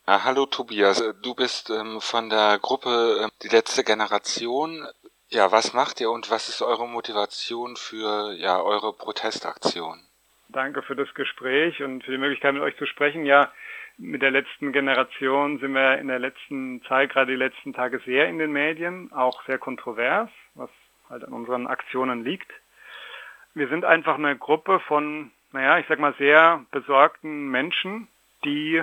Hallo Tobias, du bist von der Gruppe Die letzte Generation. Ja, was macht ihr und was ist eure Motivation für eure Protestaktion? Danke für das Gespräch und für die Möglichkeit, mit euch zu sprechen. Ja, mit der letzten Generation sind wir in der letzten Zeit, gerade die letzten Tage, sehr in den Medien, auch sehr kontrovers, was halt an unseren Aktionen liegt. Wir sind einfach eine Gruppe von, ich sag mal, sehr besorgten Menschen, die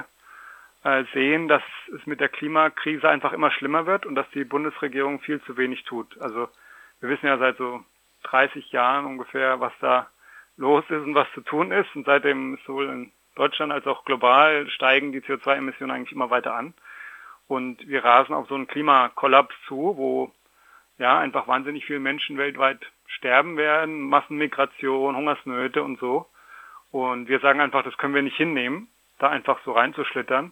sehen, dass es mit der Klimakrise einfach immer schlimmer wird und dass die Bundesregierung viel zu wenig tut. Also wir wissen ja seit so 30 Jahren ungefähr, was da los ist und was zu tun ist. Und seitdem sowohl in Deutschland als auch global steigen die CO2-Emissionen eigentlich immer weiter an. Und wir rasen auf so einen Klimakollaps zu, wo ja einfach wahnsinnig viele Menschen weltweit sterben werden, Massenmigration, Hungersnöte und so. Und wir sagen einfach, das können wir nicht hinnehmen, da einfach so reinzuschlittern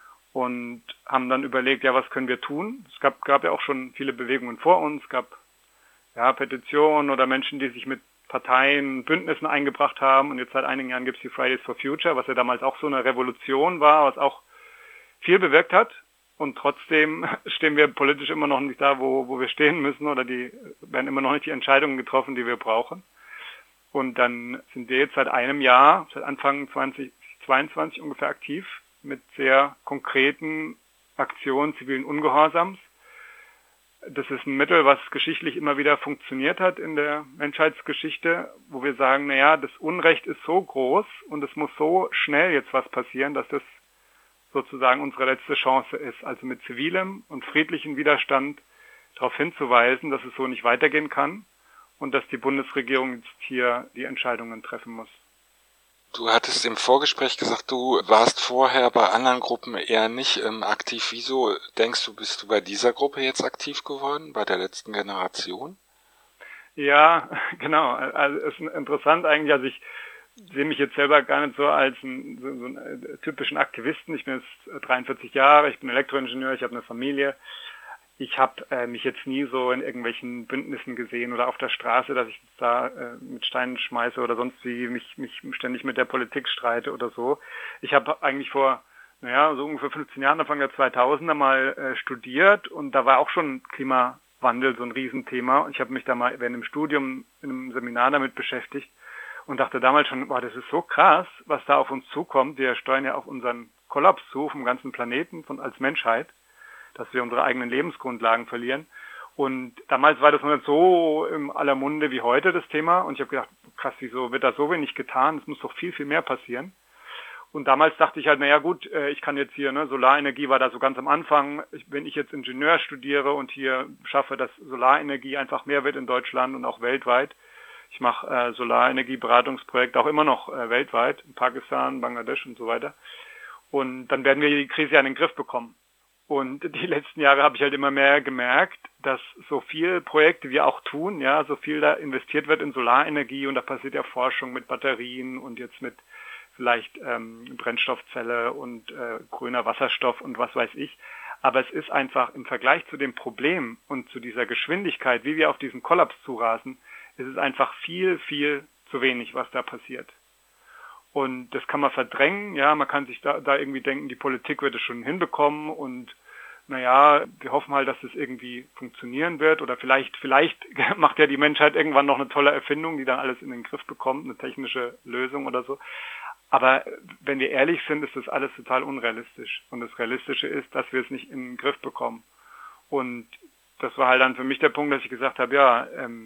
und haben dann überlegt, ja, was können wir tun? Es gab ja auch schon viele Bewegungen vor uns, es gab ja Petitionen oder Menschen, die sich mit Parteien, Bündnissen eingebracht haben und jetzt seit einigen Jahren gibt es die Fridays for Future, was ja damals auch so eine Revolution war, was auch viel bewirkt hat und trotzdem stehen wir politisch immer noch nicht da, wo wir stehen müssen oder die werden immer noch nicht die Entscheidungen getroffen, die wir brauchen. Und dann sind wir jetzt seit einem Jahr, seit Anfang 2022 ungefähr aktiv mit sehr konkreten Aktionen zivilen Ungehorsams. Das ist ein Mittel, was geschichtlich immer wieder funktioniert hat in der Menschheitsgeschichte, wo wir sagen, das Unrecht ist so groß und es muss so schnell jetzt was passieren, dass das sozusagen unsere letzte Chance ist. Also mit zivilem und friedlichem Widerstand darauf hinzuweisen, dass es so nicht weitergehen kann und dass die Bundesregierung jetzt hier die Entscheidungen treffen muss. Du hattest im Vorgespräch gesagt, du warst vorher bei anderen Gruppen eher nicht aktiv. Wieso denkst du, bist du bei dieser Gruppe jetzt aktiv geworden, bei der letzten Generation? Ja, genau. Also es ist interessant eigentlich. Also ich sehe mich jetzt selber gar nicht so als einen typischen Aktivisten. Ich bin jetzt 43 Jahre, ich bin Elektroingenieur, ich habe eine Familie. Ich habe mich jetzt nie so in irgendwelchen Bündnissen gesehen oder auf der Straße, dass ich da mit Steinen schmeiße oder sonst wie mich ständig mit der Politik streite oder so. Ich habe eigentlich vor, so ungefähr 15 Jahren, Anfang der 2000er mal studiert und da war auch schon Klimawandel so ein Riesenthema. Ich habe mich da mal während dem Studium in einem Seminar damit beschäftigt und dachte damals schon, wow, das ist so krass, was da auf uns zukommt. Wir steuern ja auf unseren Kollaps zu vom ganzen Planeten als Menschheit, dass wir unsere eigenen Lebensgrundlagen verlieren. Und damals war das noch nicht so in aller Munde wie heute das Thema. Und ich habe gedacht, krass, wieso wird da so wenig getan? Es muss doch viel, viel mehr passieren. Und damals dachte ich halt, gut, ich kann jetzt hier, Solarenergie war da so ganz am Anfang. Wenn ich jetzt Ingenieur studiere und hier schaffe, dass Solarenergie einfach mehr wird in Deutschland und auch weltweit. Ich mache Solarenergieberatungsprojekte auch immer noch weltweit, in Pakistan, Bangladesch und so weiter. Und dann werden wir die Krise ja in den Griff bekommen. Und die letzten Jahre habe ich halt immer mehr gemerkt, dass so viel Projekte wir auch tun, ja, so viel da investiert wird in Solarenergie und da passiert ja Forschung mit Batterien und jetzt mit vielleicht Brennstoffzelle und grüner Wasserstoff und was weiß ich. Aber es ist einfach im Vergleich zu dem Problem und zu dieser Geschwindigkeit, wie wir auf diesen Kollaps zurasen, ist es einfach viel, viel zu wenig, was da passiert. Und das kann man verdrängen, ja, man kann sich da irgendwie denken, die Politik wird es schon hinbekommen und wir hoffen halt, dass das irgendwie funktionieren wird oder vielleicht macht ja die Menschheit irgendwann noch eine tolle Erfindung, die dann alles in den Griff bekommt, eine technische Lösung oder so. Aber wenn wir ehrlich sind, ist das alles total unrealistisch. Und das Realistische ist, dass wir es nicht in den Griff bekommen. Und das war halt dann für mich der Punkt, dass ich gesagt habe,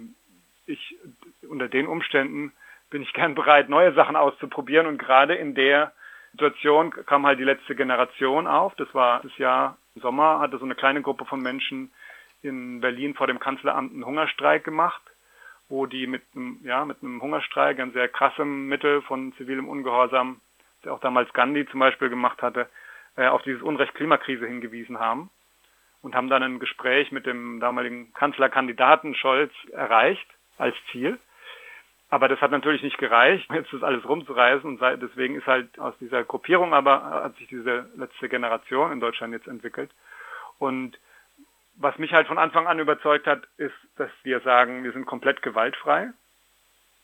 ich unter den Umständen bin ich gern bereit, neue Sachen auszuprobieren. Und gerade in der Situation kam halt die letzte Generation auf. Das war das Jahr im Sommer, hatte so eine kleine Gruppe von Menschen in Berlin vor dem Kanzleramt einen Hungerstreik gemacht, wo die mit einem Hungerstreik, ein sehr krassem Mittel von zivilem Ungehorsam, das auch damals Gandhi zum Beispiel gemacht hatte, auf dieses Unrecht Klimakrise hingewiesen haben und haben dann ein Gespräch mit dem damaligen Kanzlerkandidaten Scholz erreicht als Ziel. Aber das hat natürlich nicht gereicht, jetzt das alles rumzureißen und deswegen ist halt aus dieser Gruppierung hat sich diese letzte Generation in Deutschland jetzt entwickelt. Und was mich halt von Anfang an überzeugt hat, ist, dass wir sagen, wir sind komplett gewaltfrei.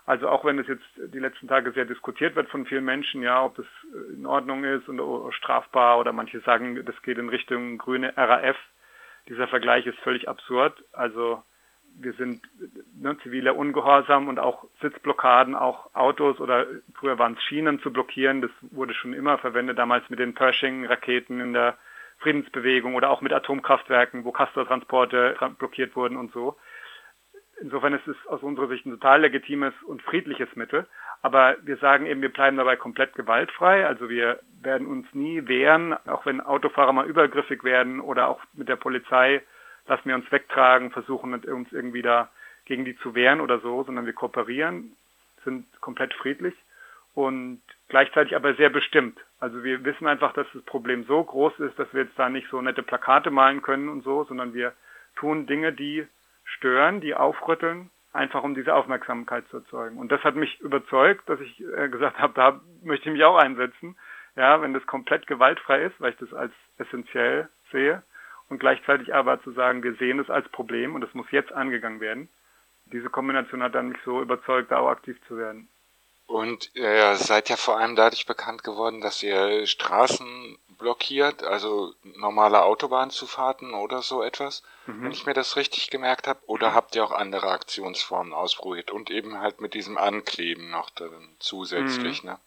Also auch wenn es jetzt die letzten Tage sehr diskutiert wird von vielen Menschen, ja, ob das in Ordnung ist oder strafbar oder manche sagen, das geht in Richtung grüne RAF. Dieser Vergleich ist völlig absurd. Also wir sind ziviler Ungehorsam und auch Sitzblockaden, auch Autos oder früher waren es Schienen zu blockieren. Das wurde schon immer verwendet, damals mit den Pershing-Raketen in der Friedensbewegung oder auch mit Atomkraftwerken, wo Castortransporte blockiert wurden und so. Insofern ist es aus unserer Sicht ein total legitimes und friedliches Mittel. Aber wir sagen eben, wir bleiben dabei komplett gewaltfrei. Also wir werden uns nie wehren, auch wenn Autofahrer mal übergriffig werden oder auch mit der Polizei lassen wir uns wegtragen, versuchen uns irgendwie da gegen die zu wehren oder so, sondern wir kooperieren, sind komplett friedlich und gleichzeitig aber sehr bestimmt. Also wir wissen einfach, dass das Problem so groß ist, dass wir jetzt da nicht so nette Plakate malen können und so, sondern wir tun Dinge, die stören, die aufrütteln, einfach um diese Aufmerksamkeit zu erzeugen. Und das hat mich überzeugt, dass ich gesagt habe, da möchte ich mich auch einsetzen, ja, wenn das komplett gewaltfrei ist, weil ich das als essentiell sehe und gleichzeitig aber zu sagen, wir sehen es als Problem und es muss jetzt angegangen werden. Diese Kombination hat dann mich so überzeugt, da auch aktiv zu werden. Und ihr seid ja vor allem dadurch bekannt geworden, dass ihr Straßen blockiert, also normale Autobahnzufahrten oder so etwas, wenn ich mir das richtig gemerkt habe. Oder habt ihr auch andere Aktionsformen ausprobiert und eben halt mit diesem Ankleben noch drin zusätzlich, ne?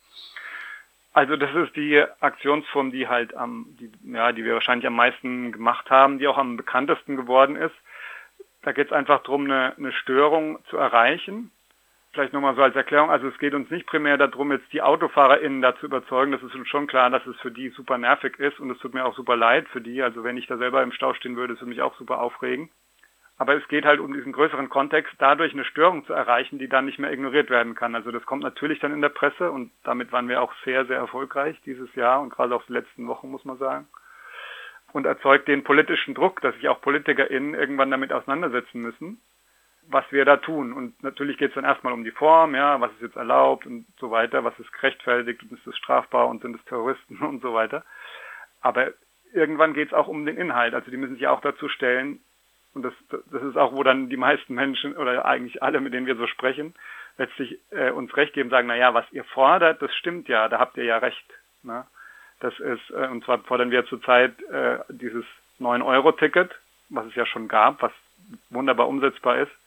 Also das ist die Aktionsform, die halt die wir wahrscheinlich am meisten gemacht haben, die auch am bekanntesten geworden ist. Da geht es einfach darum, eine Störung zu erreichen. Vielleicht nochmal so als Erklärung, also es geht uns nicht primär darum, jetzt die AutofahrerInnen da zu überzeugen, das ist uns schon klar, dass es für die super nervig ist und es tut mir auch super leid für die, also wenn ich da selber im Stau stehen würde, es würde mich auch super aufregen. Aber es geht halt um diesen größeren Kontext, dadurch eine Störung zu erreichen, die dann nicht mehr ignoriert werden kann. Also das kommt natürlich dann in der Presse und damit waren wir auch sehr, sehr erfolgreich dieses Jahr und gerade auch die letzten Wochen, muss man sagen. Und erzeugt den politischen Druck, dass sich auch PolitikerInnen irgendwann damit auseinandersetzen müssen, was wir da tun. Und natürlich geht es dann erstmal um die Form, ja, was ist jetzt erlaubt und so weiter, was ist gerechtfertigt und ist es strafbar und sind es Terroristen und so weiter. Aber irgendwann geht es auch um den Inhalt, also die müssen sich auch dazu stellen, und das ist auch, wo dann die meisten Menschen oder eigentlich alle, mit denen wir so sprechen, letztlich uns recht geben, sagen, naja, was ihr fordert, das stimmt ja, da habt ihr ja recht. Ne? Das ist, und zwar fordern wir zurzeit dieses 9-Euro-Ticket, was es ja schon gab, was wunderbar umsetzbar ist,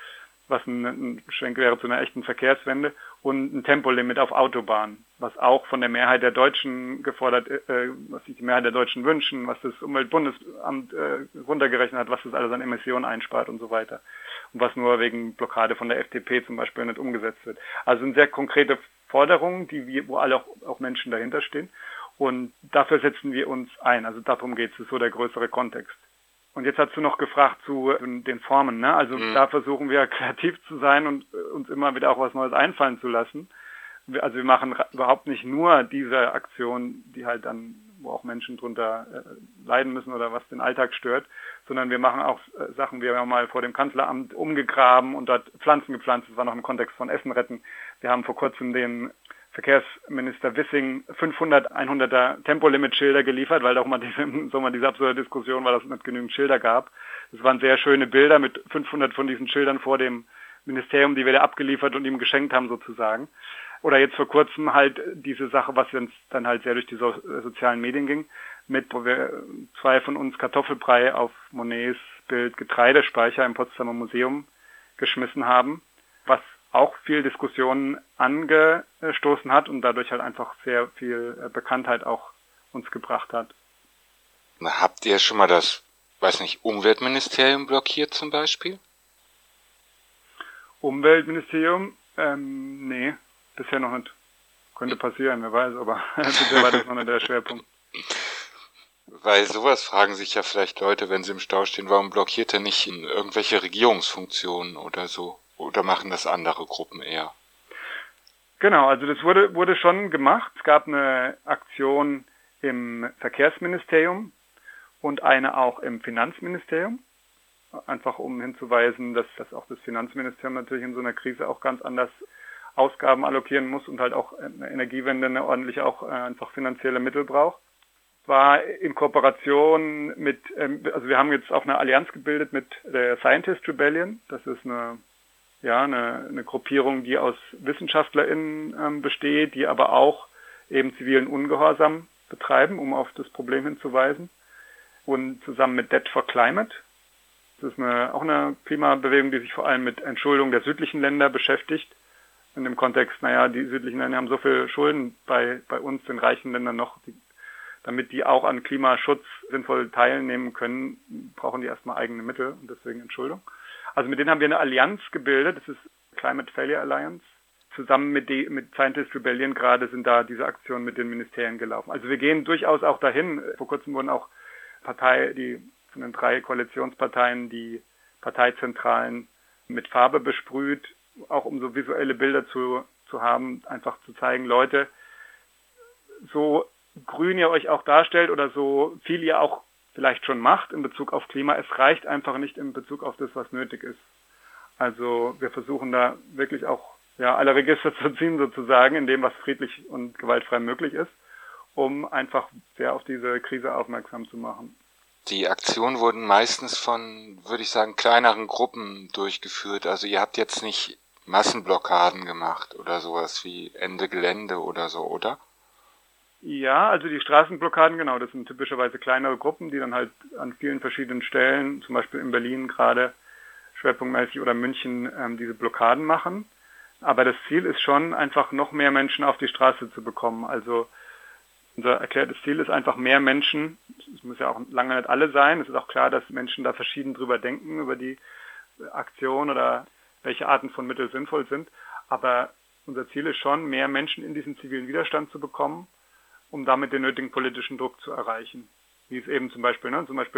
was ein Schwenk wäre zu einer echten Verkehrswende, und ein Tempolimit auf Autobahnen, was auch von der Mehrheit der Deutschen gefordert, was sich die Mehrheit der Deutschen wünschen, was das Umweltbundesamt runtergerechnet hat, was das alles an Emissionen einspart und so weiter. Und was nur wegen Blockade von der FDP zum Beispiel nicht umgesetzt wird. Also sind sehr konkrete Forderungen, wo alle auch Menschen dahinter stehen. Und dafür setzen wir uns ein. Also darum geht es, das ist so der größere Kontext. Und jetzt hast du noch gefragt zu den Formen, ne? Also da versuchen wir kreativ zu sein und uns immer wieder auch was Neues einfallen zu lassen. Also wir machen überhaupt nicht nur diese Aktion, die halt dann, wo auch Menschen drunter leiden müssen oder was den Alltag stört, sondern wir machen auch Sachen, wir haben mal vor dem Kanzleramt umgegraben und dort Pflanzen gepflanzt, das war noch im Kontext von Essen retten. Wir haben vor kurzem den Verkehrsminister Wissing 500 100er Tempolimit-Schilder geliefert, weil auch mal diese absurde Diskussion war, dass es nicht genügend Schilder gab. Das waren sehr schöne Bilder mit 500 von diesen Schildern vor dem Ministerium, die wir da abgeliefert und ihm geschenkt haben sozusagen. Oder jetzt vor kurzem halt diese Sache, was uns dann halt sehr durch die sozialen Medien ging, wo wir 2 von uns Kartoffelbrei auf Monets Bild Getreidespeicher im Potsdamer Museum geschmissen haben, was auch viel Diskussionen angestoßen hat und dadurch halt einfach sehr viel Bekanntheit auch uns gebracht hat. Habt ihr schon mal das, Umweltministerium blockiert zum Beispiel? Umweltministerium? Nee, bisher noch nicht. Könnte passieren, wer weiß, aber bisher war das noch nicht der Schwerpunkt. Weil sowas fragen sich ja vielleicht Leute, wenn sie im Stau stehen, warum blockiert er nicht in irgendwelche Regierungsfunktionen oder so? Oder machen das andere Gruppen eher? Genau, also das wurde schon gemacht. Es gab eine Aktion im Verkehrsministerium und eine auch im Finanzministerium. Einfach um hinzuweisen, dass auch das Finanzministerium natürlich in so einer Krise auch ganz anders Ausgaben allokieren muss und halt auch eine Energiewende eine ordentliche auch einfach finanzielle Mittel braucht. War in Kooperation also wir haben jetzt auch eine Allianz gebildet mit der Scientist Rebellion. Das ist eine ja, eine Gruppierung, die aus WissenschaftlerInnen besteht, die aber auch eben zivilen Ungehorsam betreiben, um auf das Problem hinzuweisen. Und zusammen mit Debt for Climate, das ist auch eine Klimabewegung, die sich vor allem mit Entschuldung der südlichen Länder beschäftigt. In dem Kontext, die südlichen Länder haben so viel Schulden bei uns, den reichen Ländern noch, damit die auch an Klimaschutz sinnvoll teilnehmen können, brauchen die erstmal eigene Mittel und deswegen Entschuldung. Also mit denen haben wir eine Allianz gebildet, das ist Climate Failure Alliance. Zusammen mit Scientist Rebellion gerade sind da diese Aktionen mit den Ministerien gelaufen. Also wir gehen durchaus auch dahin. Vor kurzem wurden auch von den 3 Koalitionsparteien die Parteizentralen mit Farbe besprüht, auch um so visuelle Bilder zu haben, einfach zu zeigen, Leute, so grün ihr euch auch darstellt oder so viel ihr auch vielleicht schon macht in Bezug auf Klima, es reicht einfach nicht in Bezug auf das, was nötig ist. Also wir versuchen da wirklich auch alle Register zu ziehen sozusagen, in dem, was friedlich und gewaltfrei möglich ist, um einfach sehr auf diese Krise aufmerksam zu machen. Die Aktionen wurden meistens von, würde ich sagen, kleineren Gruppen durchgeführt. Also ihr habt jetzt nicht Massenblockaden gemacht oder sowas wie Ende Gelände oder so, oder? Ja, also die Straßenblockaden, genau, das sind typischerweise kleinere Gruppen, die dann halt an vielen verschiedenen Stellen, zum Beispiel in Berlin gerade schwerpunktmäßig oder München, diese Blockaden machen. Aber das Ziel ist schon, einfach noch mehr Menschen auf die Straße zu bekommen. Also unser erklärtes Ziel ist einfach mehr Menschen, es muss ja auch lange nicht alle sein, es ist auch klar, dass Menschen da verschieden drüber denken, über die Aktion oder welche Arten von Mitteln sinnvoll sind. Aber unser Ziel ist schon, mehr Menschen in diesen zivilen Widerstand zu bekommen, um damit den nötigen politischen Druck zu erreichen. Wie es eben zum Beispiel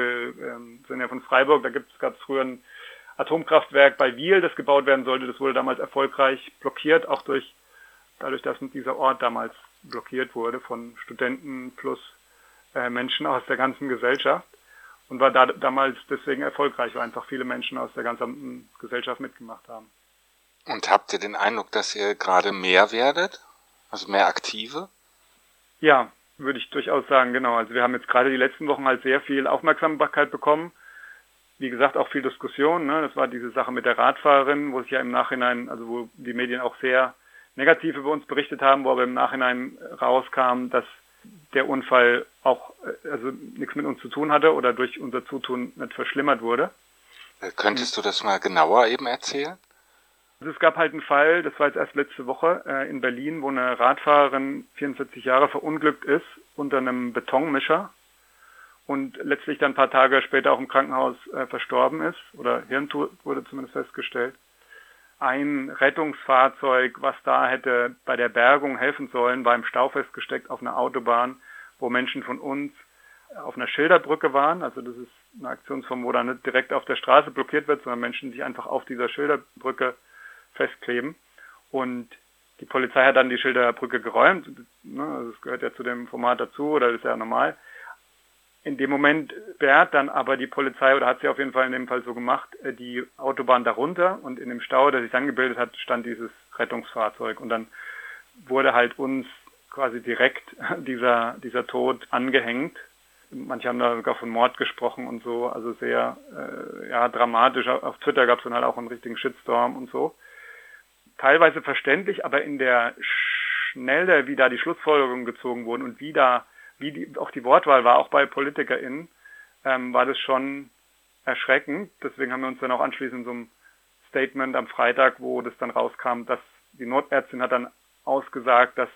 sind ja von Freiburg, da gab es früher ein Atomkraftwerk bei Wiel, das gebaut werden sollte. Das wurde damals erfolgreich blockiert, auch dadurch, dass dieser Ort damals blockiert wurde von Studenten plus Menschen aus der ganzen Gesellschaft und war damals deswegen erfolgreich, weil einfach viele Menschen aus der ganzen Gesellschaft mitgemacht haben. Und habt ihr den Eindruck, dass ihr gerade mehr werdet? Also mehr Aktive? Ja, würde ich durchaus sagen, genau. Also wir haben jetzt gerade die letzten Wochen halt sehr viel Aufmerksamkeit bekommen. Wie gesagt, auch viel Diskussion. Das war diese Sache mit der Radfahrerin, wo sich ja im Nachhinein, also wo die Medien auch sehr negativ über uns berichtet haben, wo aber im Nachhinein rauskam, dass der Unfall auch nichts mit uns zu tun hatte oder durch unser Zutun nicht verschlimmert wurde. Könntest du das mal genauer eben erzählen? Also es gab halt einen Fall, das war jetzt erst letzte Woche in Berlin, wo eine Radfahrerin 44 Jahre verunglückt ist unter einem Betonmischer und letztlich dann ein paar Tage später auch im Krankenhaus verstorben ist oder Hirntod wurde zumindest festgestellt. Ein Rettungsfahrzeug, was da hätte bei der Bergung helfen sollen, war im Stau festgesteckt auf einer Autobahn, wo Menschen von uns auf einer Schilderbrücke waren. Also das ist eine Aktionsform, wo dann nicht direkt auf der Straße blockiert wird, sondern Menschen sich einfach auf dieser Schilderbrücke festkleben. Und die Polizei hat dann die Schilderbrücke geräumt. Also das gehört ja zu dem Format dazu oder das ist ja normal. In dem Moment sperrt dann aber die Polizei, oder hat sie auf jeden Fall in dem Fall so gemacht, die Autobahn darunter und in dem Stau, der sich dann gebildet hat, stand dieses Rettungsfahrzeug. Und dann wurde halt uns quasi direkt dieser Tod angehängt. Manche haben da sogar von Mord gesprochen und so, also sehr dramatisch. Auf Twitter gab es dann halt auch einen richtigen Shitstorm und so. Teilweise verständlich, aber in der Schnelle, wie da die Schlussfolgerungen gezogen wurden und auch die Wortwahl war, auch bei PolitikerInnen, war das schon erschreckend. Deswegen haben wir uns dann auch anschließend in so einem Statement am Freitag, wo das dann rauskam, dass die Notärztin hat dann ausgesagt, dass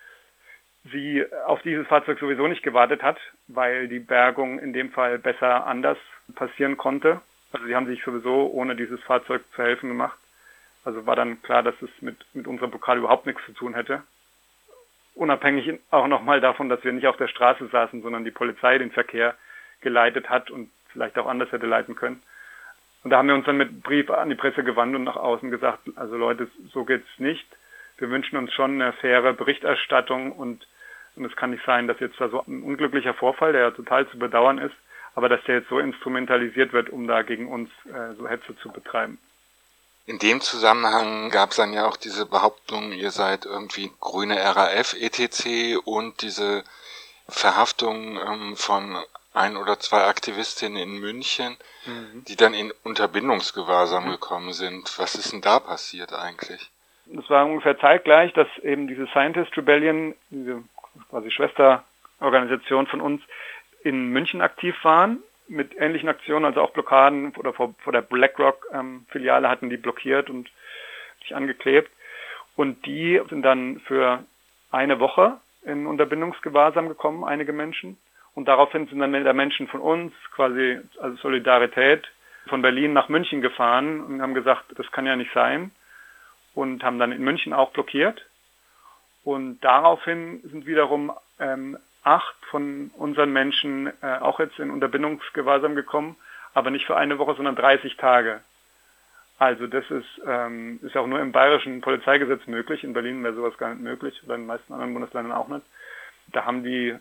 sie auf dieses Fahrzeug sowieso nicht gewartet hat, weil die Bergung in dem Fall besser anders passieren konnte. Also sie haben sich sowieso ohne dieses Fahrzeug zu helfen gemacht. Also war dann klar, dass es mit unserer Blockade überhaupt nichts zu tun hätte. Unabhängig auch nochmal davon, dass wir nicht auf der Straße saßen, sondern die Polizei den Verkehr geleitet hat und vielleicht auch anders hätte leiten können. Und da haben wir uns dann mit Brief an die Presse gewandt und nach außen gesagt, also Leute, so geht's nicht. Wir wünschen uns schon eine faire Berichterstattung und es kann nicht sein, dass jetzt da so ein unglücklicher Vorfall, der ja total zu bedauern ist, aber dass der jetzt so instrumentalisiert wird, um da gegen uns so Hetze zu betreiben. In dem Zusammenhang gab es dann ja auch diese Behauptung, ihr seid irgendwie grüne RAF, etc. und diese Verhaftung von ein oder zwei Aktivistinnen in München, die dann in Unterbindungsgewahrsam gekommen sind. Was ist denn da passiert eigentlich? Das war ungefähr zeitgleich, dass eben diese Scientist Rebellion, diese quasi Schwesterorganisation von uns, in München aktiv waren, mit ähnlichen Aktionen, also auch Blockaden oder vor der BlackRock-Filiale hatten die blockiert und sich angeklebt. Und die sind dann für eine Woche in Unterbindungsgewahrsam gekommen, einige Menschen. Und daraufhin sind dann wieder Menschen von uns, quasi also Solidarität, von Berlin nach München gefahren und haben gesagt, das kann ja nicht sein. Und haben dann in München auch blockiert. Und daraufhin sind wiederum 8 von unseren Menschen auch jetzt in Unterbindungsgewahrsam gekommen, aber nicht für eine Woche, sondern 30 Tage. Also das ist auch nur im bayerischen Polizeigesetz möglich. In Berlin wäre sowas gar nicht möglich oder in den meisten anderen Bundesländern auch nicht. Da haben die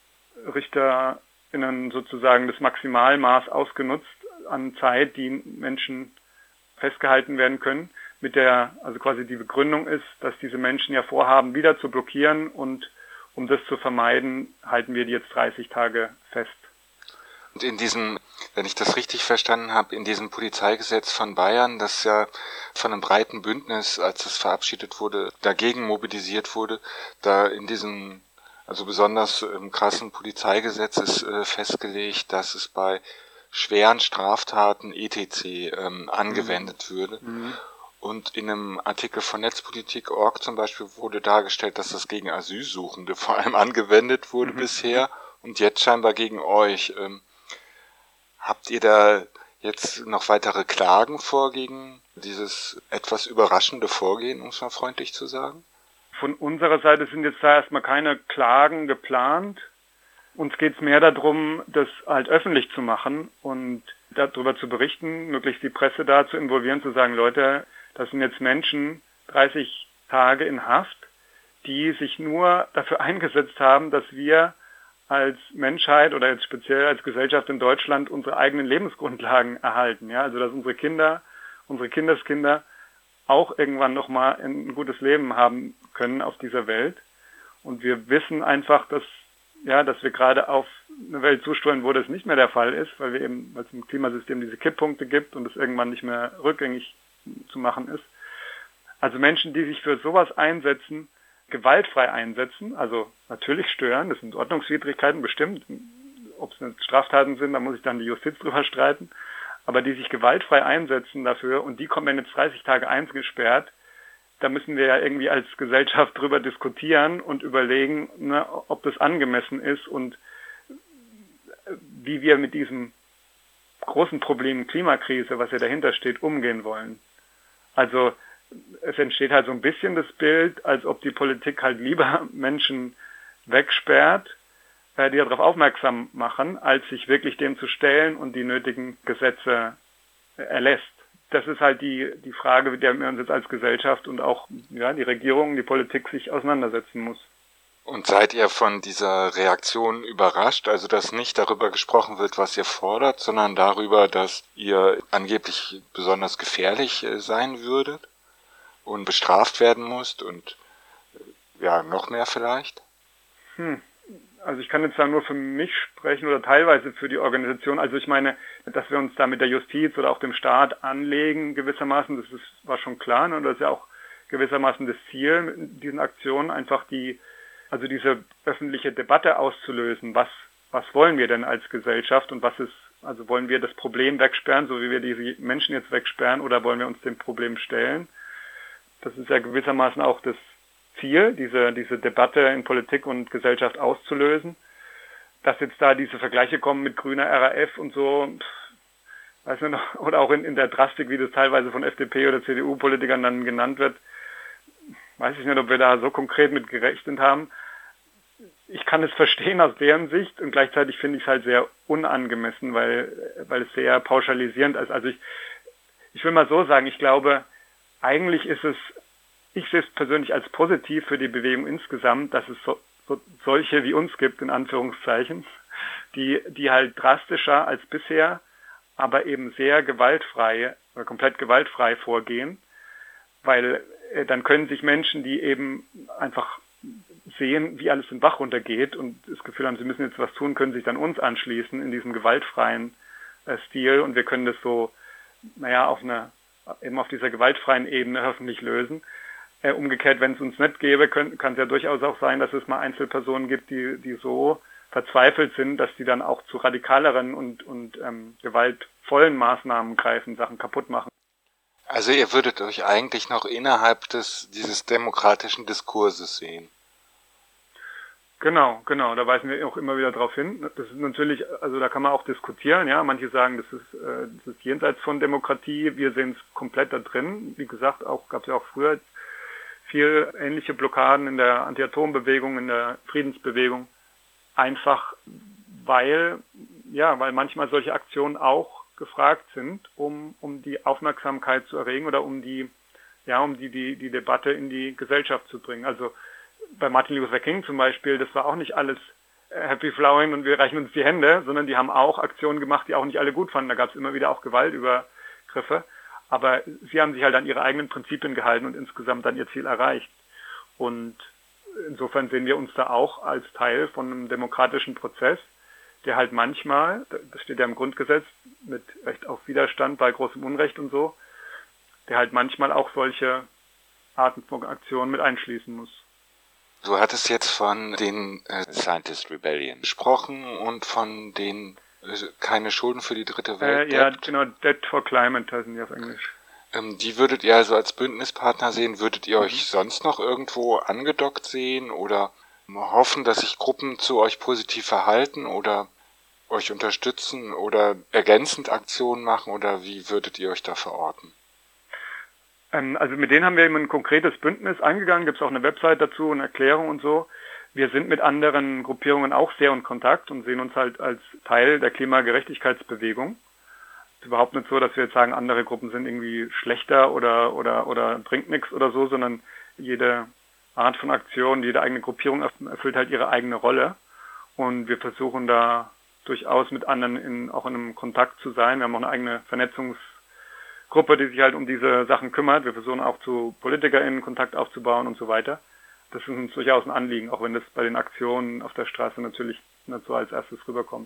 RichterInnen sozusagen das Maximalmaß ausgenutzt an Zeit, die Menschen festgehalten werden können, also quasi die Begründung ist, dass diese Menschen ja vorhaben, wieder zu blockieren und um das zu vermeiden, halten wir die jetzt 30 Tage fest. Und in diesem, wenn ich das richtig verstanden habe, in diesem Polizeigesetz von Bayern, das ja von einem breiten Bündnis, als es verabschiedet wurde, dagegen mobilisiert wurde, da in diesem, also besonders krassen Polizeigesetz ist festgelegt, dass es bei schweren Straftaten etc. Angewendet würde. Und in einem Artikel von Netzpolitik.org zum Beispiel wurde dargestellt, dass das gegen Asylsuchende vor allem angewendet wurde bisher und jetzt scheinbar gegen euch. Habt ihr da jetzt noch weitere Klagen vor gegen dieses etwas überraschende Vorgehen, um es mal freundlich zu sagen? Von unserer Seite sind jetzt da erstmal keine Klagen geplant. Uns geht es mehr darum, das halt öffentlich zu machen und darüber zu berichten, möglichst die Presse da zu involvieren, zu sagen, Leute, das sind jetzt Menschen 30 Tage in Haft, die sich nur dafür eingesetzt haben, dass wir als Menschheit oder jetzt speziell als Gesellschaft in Deutschland unsere eigenen Lebensgrundlagen erhalten. Ja, also dass unsere Kinder, unsere Kindeskinder auch irgendwann nochmal ein gutes Leben haben können auf dieser Welt. Und wir wissen einfach, dass wir gerade auf eine Welt zusteuern, wo das nicht mehr der Fall ist, weil es im Klimasystem diese Kipppunkte gibt und es irgendwann nicht mehr rückgängig zu machen ist. Also Menschen, die sich für sowas einsetzen, gewaltfrei einsetzen, also natürlich stören, das sind Ordnungswidrigkeiten bestimmt, ob es nicht Straftaten sind, da muss ich dann die Justiz drüber streiten, aber die sich gewaltfrei einsetzen dafür und die kommen jetzt 30 Tage eingesperrt, da müssen wir ja irgendwie als Gesellschaft drüber diskutieren und überlegen, ob das angemessen ist und wie wir mit diesem großen Problem Klimakrise, was ja dahinter steht, umgehen wollen. Also es entsteht halt so ein bisschen das Bild, als ob die Politik halt lieber Menschen wegsperrt, die darauf aufmerksam machen, als sich wirklich dem zu stellen und die nötigen Gesetze erlässt. Das ist halt die Frage, mit der wir uns jetzt als Gesellschaft und auch die Regierung, die Politik sich auseinandersetzen muss. Und seid ihr von dieser Reaktion überrascht, also dass nicht darüber gesprochen wird, was ihr fordert, sondern darüber, dass ihr angeblich besonders gefährlich sein würdet und bestraft werden musst und noch mehr vielleicht? Also ich kann jetzt da nur für mich sprechen oder teilweise für die Organisation. Also ich meine, dass wir uns da mit der Justiz oder auch dem Staat anlegen gewissermaßen, war schon klar, ne? Und das ist ja auch gewissermaßen das Ziel mit diesen Aktionen, einfach diese öffentliche Debatte auszulösen. Was wollen wir denn als Gesellschaft und also wollen wir das Problem wegsperren, so wie wir diese Menschen jetzt wegsperren, oder wollen wir uns dem Problem stellen? Das ist ja gewissermaßen auch das Ziel, diese Debatte in Politik und Gesellschaft auszulösen. Dass jetzt da diese Vergleiche kommen mit grüner RAF und so, weiß nicht noch, oder auch in der Drastik, wie das teilweise von FDP oder CDU-Politikern dann genannt wird, weiß ich nicht, ob wir da so konkret mit gerechnet haben. Ich kann es verstehen aus deren Sicht und gleichzeitig finde ich es halt sehr unangemessen, weil es sehr pauschalisierend ist. Also ich will mal so sagen, ich glaube, eigentlich ich sehe es persönlich als positiv für die Bewegung insgesamt, dass es solche wie uns gibt, in Anführungszeichen, die halt drastischer als bisher, aber eben sehr gewaltfrei oder komplett gewaltfrei vorgehen, weil dann können sich Menschen, die eben einfach sehen, wie alles den Bach runtergeht und das Gefühl haben, sie müssen jetzt was tun, können sich dann uns anschließen in diesem gewaltfreien Stil und wir können das so, eben auf dieser gewaltfreien Ebene hoffentlich lösen. Umgekehrt, wenn es uns nicht gäbe, kann es ja durchaus auch sein, dass es mal Einzelpersonen gibt, die so verzweifelt sind, dass die dann auch zu radikaleren und gewaltvollen Maßnahmen greifen, Sachen kaputt machen. Also ihr würdet euch eigentlich noch innerhalb dieses demokratischen Diskurses sehen. Genau, da weisen wir auch immer wieder darauf hin. Das ist natürlich, also da kann man auch diskutieren, ja. Manche sagen, das ist jenseits von Demokratie. Wir sehen es komplett da drin. Wie gesagt, gab es ja auch früher viel ähnliche Blockaden in der Anti-Atom-Bewegung, in der Friedensbewegung. Einfach weil manchmal solche Aktionen auch gefragt sind, um die Aufmerksamkeit zu erregen oder um die Debatte in die Gesellschaft zu bringen. Also bei Martin Luther King zum Beispiel, das war auch nicht alles Happy Flowering und wir reichen uns die Hände, sondern die haben auch Aktionen gemacht, die auch nicht alle gut fanden. Da gab es immer wieder auch Gewaltübergriffe. Aber sie haben sich halt an ihre eigenen Prinzipien gehalten und insgesamt dann ihr Ziel erreicht. Und insofern sehen wir uns da auch als Teil von einem demokratischen Prozess, der halt manchmal, das steht ja im Grundgesetz, mit Recht auf Widerstand bei großem Unrecht und so, der halt manchmal auch solche Arten von Aktionen mit einschließen muss. Du hattest jetzt von den Scientist Rebellion gesprochen und von den keine Schulden für die dritte Welt. Genau, Debt for Climate heißen die auf Englisch. Die würdet ihr also als Bündnispartner sehen? Würdet ihr euch sonst noch irgendwo angedockt sehen oder hoffen, dass sich Gruppen zu euch positiv verhalten oder euch unterstützen oder ergänzend Aktionen machen oder wie würdet ihr euch da verorten? Also mit denen haben wir eben ein konkretes Bündnis eingegangen, gibt es auch eine Website dazu, eine Erklärung und so. Wir sind mit anderen Gruppierungen auch sehr in Kontakt und sehen uns halt als Teil der Klimagerechtigkeitsbewegung. Es ist überhaupt nicht so, dass wir jetzt sagen, andere Gruppen sind irgendwie schlechter oder bringt nichts oder so, sondern jede Art von Aktion, jede eigene Gruppierung erfüllt halt ihre eigene Rolle. Und wir versuchen da durchaus mit anderen auch in einem Kontakt zu sein. Wir haben auch eine eigene Vernetzungsgruppe, die sich halt um diese Sachen kümmert. Wir versuchen auch zu PolitikerInnen Kontakt aufzubauen und so weiter. Das ist uns durchaus ein Anliegen, auch wenn das bei den Aktionen auf der Straße natürlich nicht so als erstes rüberkommt.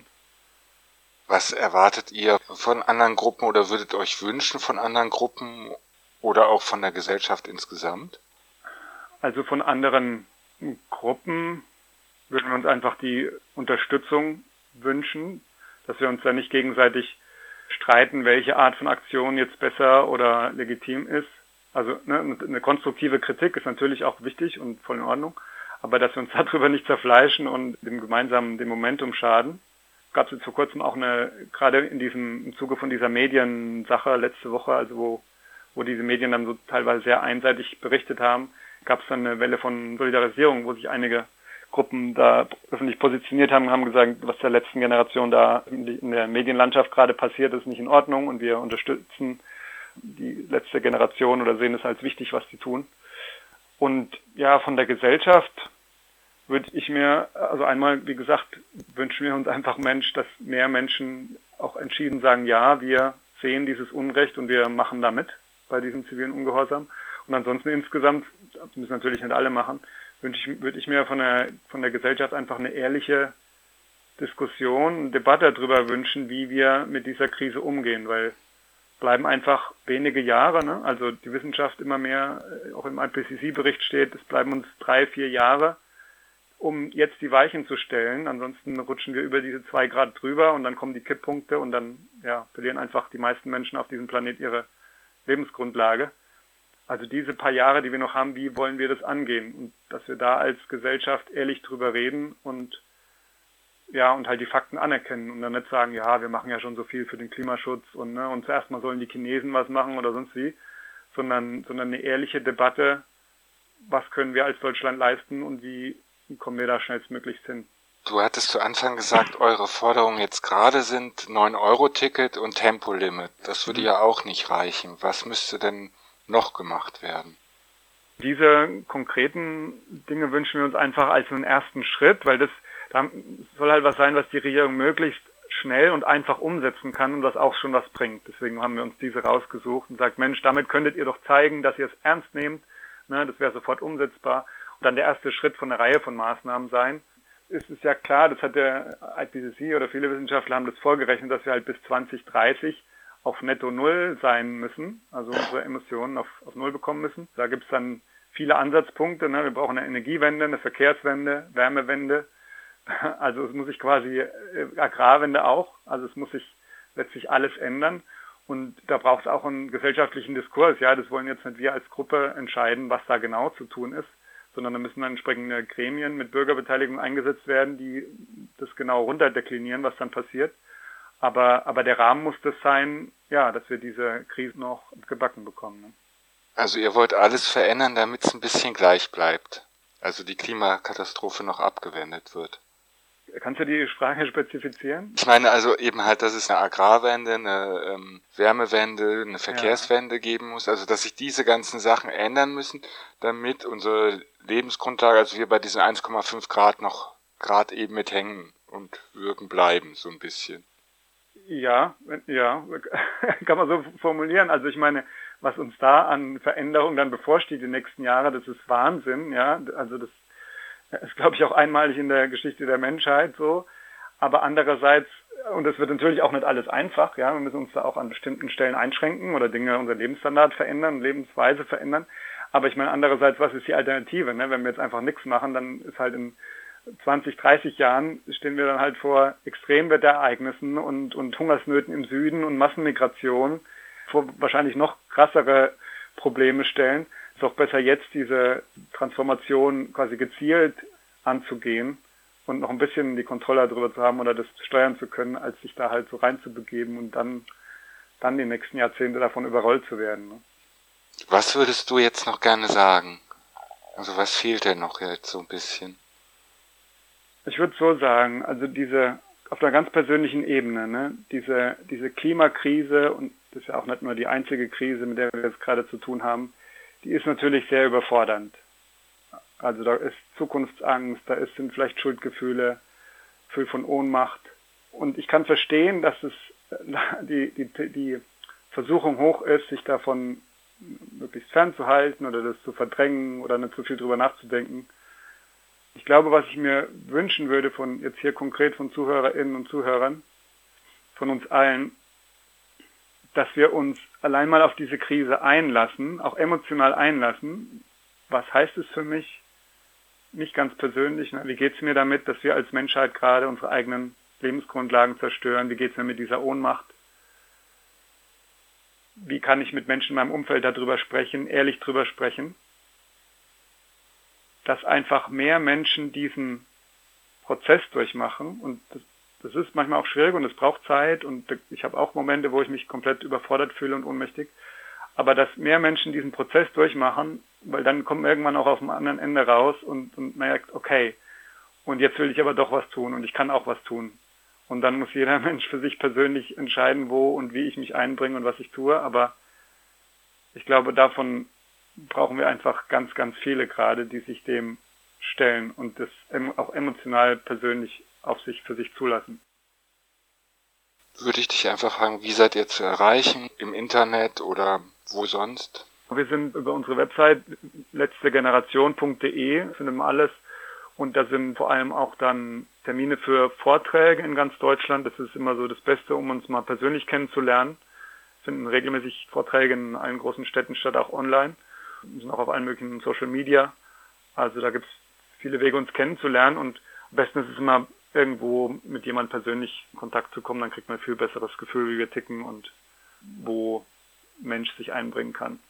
Was erwartet ihr von anderen Gruppen oder würdet euch wünschen von anderen Gruppen oder auch von der Gesellschaft insgesamt? Also von anderen Gruppen würden wir uns einfach die Unterstützung wünschen, dass wir uns da nicht gegenseitig streiten, welche Art von Aktion jetzt besser oder legitim ist. Also eine konstruktive Kritik ist natürlich auch wichtig und voll in Ordnung, aber dass wir uns darüber nicht zerfleischen und dem Momentum schaden. Gab es jetzt vor kurzem auch gerade im Zuge von dieser Mediensache letzte Woche, also wo diese Medien dann so teilweise sehr einseitig berichtet haben, gab es dann eine Welle von Solidarisierung, wo sich einige Gruppen da öffentlich positioniert haben, haben gesagt, was der letzten Generation da in der Medienlandschaft gerade passiert, ist nicht in Ordnung und wir unterstützen die letzte Generation oder sehen es als wichtig, was sie tun. Und ja, von der Gesellschaft würde ich mir, also einmal, wie gesagt, wünschen wir uns einfach dass mehr Menschen auch entschieden sagen, ja, wir sehen dieses Unrecht und wir machen da mit bei diesem zivilen Ungehorsam. Und ansonsten insgesamt, das müssen natürlich nicht alle machen, würde ich mir von der Gesellschaft einfach eine ehrliche Diskussion, eine Debatte darüber wünschen, wie wir mit dieser Krise umgehen, weil bleiben einfach wenige Jahre, ne? Also die Wissenschaft immer mehr, auch im IPCC-Bericht steht, es bleiben uns 3-4 Jahre, um jetzt die Weichen zu stellen. Ansonsten rutschen wir über diese 2 Grad drüber und dann kommen die Kipppunkte und dann verlieren einfach die meisten Menschen auf diesem Planet ihre Lebensgrundlage. Also diese paar Jahre, die wir noch haben, wie wollen wir das angehen? Und dass wir da als Gesellschaft ehrlich drüber reden und halt die Fakten anerkennen und dann nicht sagen, ja, wir machen ja schon so viel für den Klimaschutz und zuerst mal sollen die Chinesen was machen oder sonst wie, sondern eine ehrliche Debatte, was können wir als Deutschland leisten und wie kommen wir da schnellstmöglichst hin. Du hattest zu Anfang gesagt, eure Forderungen jetzt gerade sind 9-Euro-Ticket und Tempolimit. Das würde ja auch nicht reichen. Was müsste denn noch gemacht werden? Diese konkreten Dinge wünschen wir uns einfach als einen ersten Schritt, weil das soll halt was sein, was die Regierung möglichst schnell und einfach umsetzen kann und was auch schon was bringt. Deswegen haben wir uns diese rausgesucht und sagt, Mensch, damit könntet ihr doch zeigen, dass ihr es ernst nehmt. Das wäre sofort umsetzbar. dann der erste Schritt von einer Reihe von Maßnahmen sein. Es ist ja klar, das hat der IPCC oder viele Wissenschaftler haben das vorgerechnet, dass wir halt bis 2030 auf netto Null sein müssen, also unsere Emissionen auf Null bekommen müssen. Da gibt es dann viele Ansatzpunkte. Ne? Wir brauchen eine Energiewende, eine Verkehrswende, Wärmewende. Also es muss sich quasi, Agrarwende auch, also es muss sich letztlich alles ändern. Und da braucht es auch einen gesellschaftlichen Diskurs. Ja, das wollen jetzt nicht wir als Gruppe entscheiden, was da genau zu tun ist, sondern da müssen dann entsprechende Gremien mit Bürgerbeteiligung eingesetzt werden, die das genau runterdeklinieren, was dann passiert. Aber der Rahmen muss das sein, ja, dass wir diese Krise noch gebacken bekommen. Ne? Also ihr wollt alles verändern, damit es ein bisschen gleich bleibt. Also die Klimakatastrophe noch abgewendet wird. Kannst du die Sprache spezifizieren? Ich meine also eben halt, dass es eine Agrarwende, eine Wärmewende, eine Verkehrswende geben muss. Also dass sich diese ganzen Sachen ändern müssen, damit unsere Lebensgrundlage, also wir bei diesen 1,5 Grad noch Grad eben mit hängen und wirken bleiben, so ein bisschen. Ja, kann man so formulieren. Also ich meine, was uns da an Veränderung dann bevorsteht die nächsten Jahre, das ist Wahnsinn, ja. Also das ist, glaube ich, auch einmalig in der Geschichte der Menschheit so. Aber andererseits, und es wird natürlich auch nicht alles einfach, ja, wir müssen uns da auch an bestimmten Stellen einschränken oder Dinge, unser Lebensstandard verändern, Lebensweise verändern. Aber ich meine, andererseits, was ist die Alternative? Ne? Wenn wir jetzt einfach nichts machen, dann ist halt in 20, 30 Jahren stehen wir dann halt vor Extremwetterereignissen und Hungersnöten im Süden und Massenmigration, vor wahrscheinlich noch krassere Probleme stellen. Es ist auch besser jetzt diese Transformation quasi gezielt anzugehen und noch ein bisschen die Kontrolle darüber zu haben oder das steuern zu können, als sich da halt so reinzubegeben und dann die nächsten Jahrzehnte davon überrollt zu werden. Ne? Was würdest du jetzt noch gerne sagen? Also was fehlt denn noch jetzt so ein bisschen? Ich würde so sagen, also auf einer ganz persönlichen Ebene, ne, diese Klimakrise, und das ist ja auch nicht nur die einzige Krise, mit der wir jetzt gerade zu tun haben, die ist natürlich sehr überfordernd. Also da ist Zukunftsangst, sind vielleicht Schuldgefühle, Gefühl von Ohnmacht. Und ich kann verstehen, dass die Versuchung hoch ist, sich davon möglichst fernzuhalten oder das zu verdrängen oder nicht so viel drüber nachzudenken. Ich glaube, was ich mir wünschen würde jetzt hier konkret von Zuhörerinnen und Zuhörern, von uns allen, dass wir uns allein mal auf diese Krise einlassen, auch emotional einlassen. Was heißt es für mich ganz persönlich? Ne? Wie geht es mir damit, dass wir als Menschheit gerade unsere eigenen Lebensgrundlagen zerstören? Wie geht es mir mit dieser Ohnmacht? Wie kann ich mit Menschen in meinem Umfeld darüber sprechen, ehrlich darüber sprechen? Dass einfach mehr Menschen diesen Prozess durchmachen. Und das ist manchmal auch schwierig und es braucht Zeit. Und ich habe auch Momente, wo ich mich komplett überfordert fühle und ohnmächtig. Aber dass mehr Menschen diesen Prozess durchmachen, weil dann kommt man irgendwann auch auf dem anderen Ende raus und merkt, okay, und jetzt will ich aber doch was tun und ich kann auch was tun. Und dann muss jeder Mensch für sich persönlich entscheiden, wo und wie ich mich einbringe und was ich tue. Aber ich glaube, davon brauchen wir einfach ganz, ganz viele gerade, die sich dem stellen und das auch emotional persönlich für sich zulassen. Würde ich dich einfach fragen, wie seid ihr zu erreichen? Im Internet oder wo sonst? Wir sind über unsere Website letztegeneration.de, findet man alles. Und da sind vor allem auch dann Termine für Vorträge in ganz Deutschland. Das ist immer so das Beste, um uns mal persönlich kennenzulernen. Es finden regelmäßig Vorträge in allen großen Städten statt, auch online. Wir sind auch auf allen möglichen Social Media. Also da gibt es viele Wege, uns kennenzulernen. Und am besten ist es immer, irgendwo mit jemandem persönlich in Kontakt zu kommen. Dann kriegt man ein viel besseres Gefühl, wie wir ticken und wo Mensch sich einbringen kann.